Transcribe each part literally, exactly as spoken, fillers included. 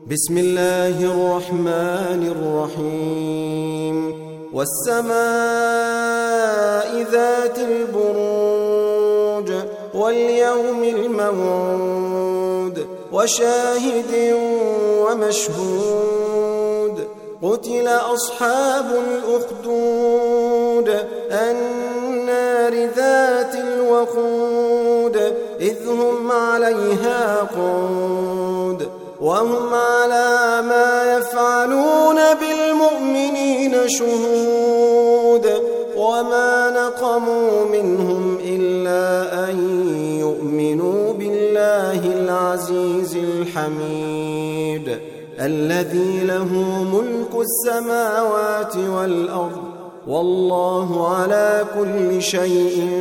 بسم الله الرحمن الرحيم والسماء ذات البروج واليوم الموعود وشاهد ومشهود قتل أصحاب الأخدود النار ذات الوقود إذ هم عليها قعود وهم على ما يفعلون بالمؤمنين شهود وما نقموا منهم إلا أن يؤمنوا بالله العزيز الحميد الذي له ملك السماوات والأرض والله على كل شيء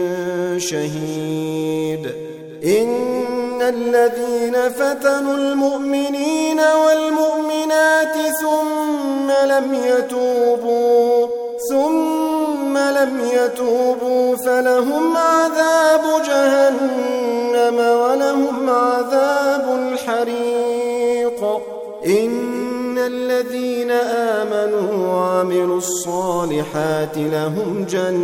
شهيد إن الذين فتنوا المؤمنين والمؤمنات ثم لم يتوبوا ثم لم يتوبوا فلهم عذاب جهنم ولهم عذاب الحريق إن الذين آمنوا وعملوا الصالحات لهم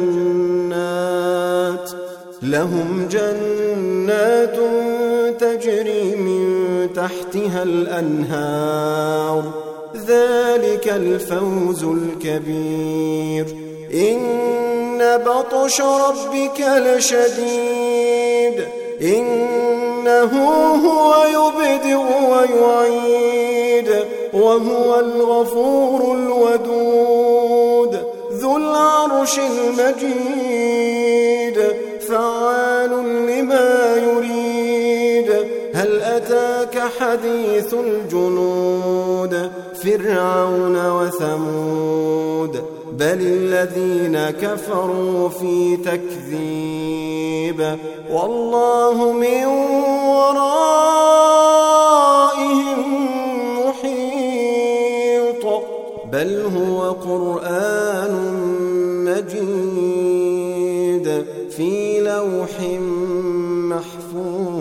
جنات لهم جنات تجري من تحتها الأنهار ذلك الفوز الكبير إن بطش ربك لشديد إنه هو يبدئ ويعيد وهو الغفور الودود ذو العرش المجيد فعال لما يريد هل أتاك حديث الجنود فرعون وثمود بل الذين كفروا في تكذيب والله من ورائهم محيط بل هو قرآن مجيد في لوح محفوظ.